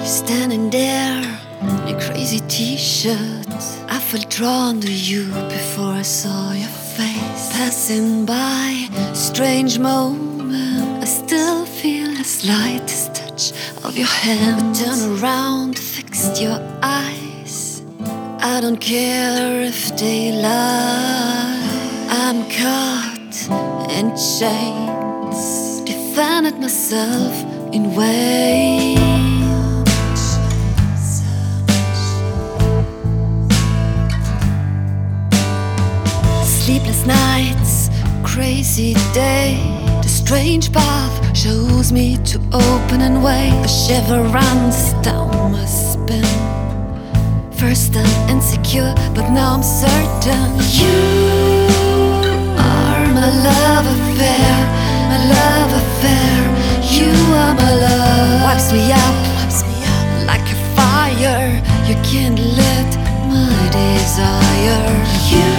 Standing there in a crazy t-shirt, I felt drawn to you before I saw your face. Passing by, strange moment, I still feel the slightest touch of your hand. But turn around, fixed your eyes, I don't care if they lie. I'm caught in chains, defended myself in vain. Sleepless nights, crazy day. The strange path shows me to open and wait. A shiver runs down my spine. First I'm insecure, but now I'm certain. You are my love affair, my love affair. You are my love. Wipes me up like a fire. You can't let my desire. You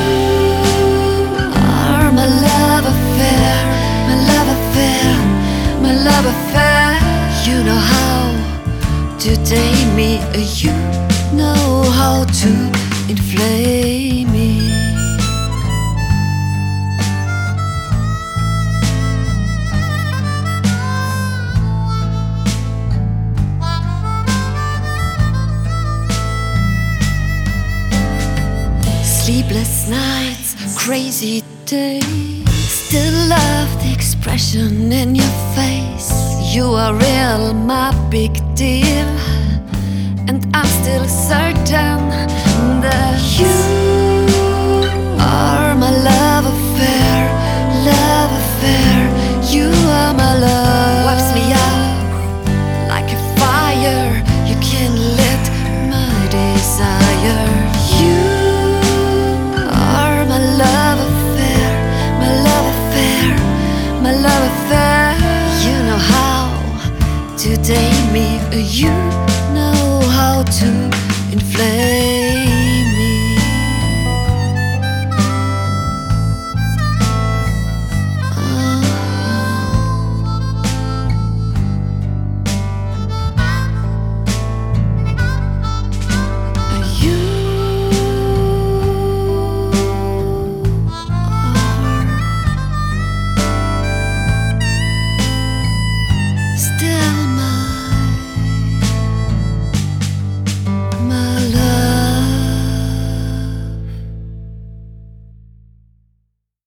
are my love affair, my love affair, my love affair. You know how to tame me. You know how to inflame me. Sleepless nights, crazy days. Still love the expression in your face. You are real, my big deal. And I'm still certain that you